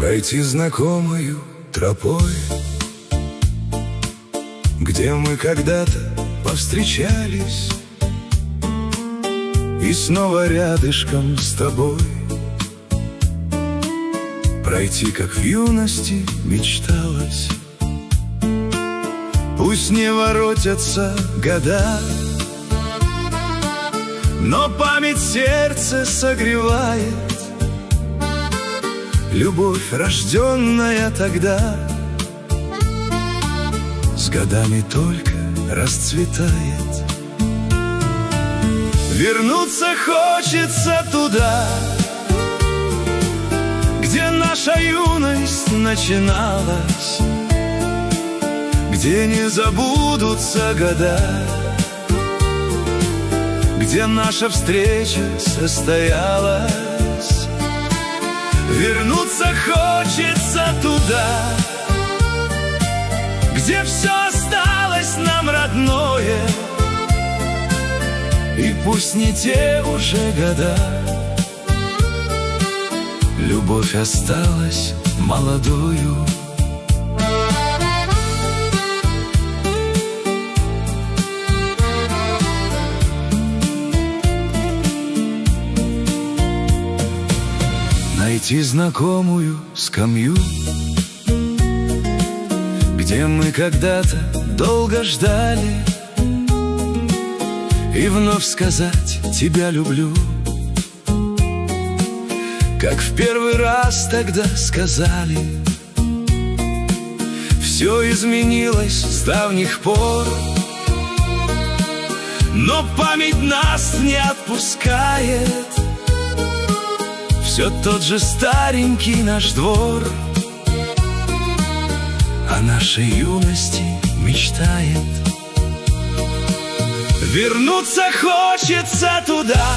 пройти знакомою тропой, где мы когда-то повстречались, и снова рядышком с тобой пройти, как в юности мечталось. Пусть не воротятся года, но память сердце согревает. Любовь, рожденная тогда, с годами только расцветает. Вернуться хочется туда, где наша юность начиналась, где не забудутся года, где наша встреча состоялась. Вернуться хочется туда, где все осталось нам родное, и пусть не те уже года, любовь осталась молодою. Найти знакомую скамью, где мы когда-то долго ждали, и вновь сказать «тебя люблю», как в первый раз тогда сказали. Все изменилось с давних пор, но память нас не отпускает. Все тот же старенький наш двор о нашей юности мечтает. Вернуться хочется туда,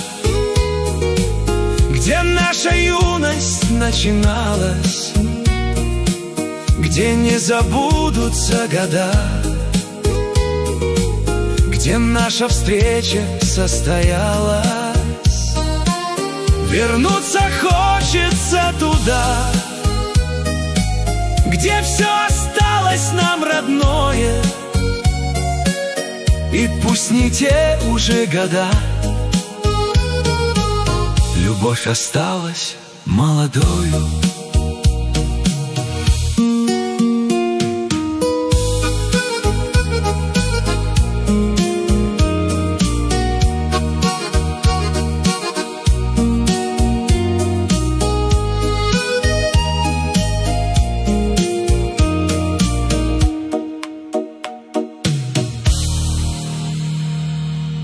где наша юность начиналась, где не забудутся года, где наша встреча состоялась. Вернуться хочется туда, где все осталось нам родное, и пусть не те уже года, любовь осталась молодою.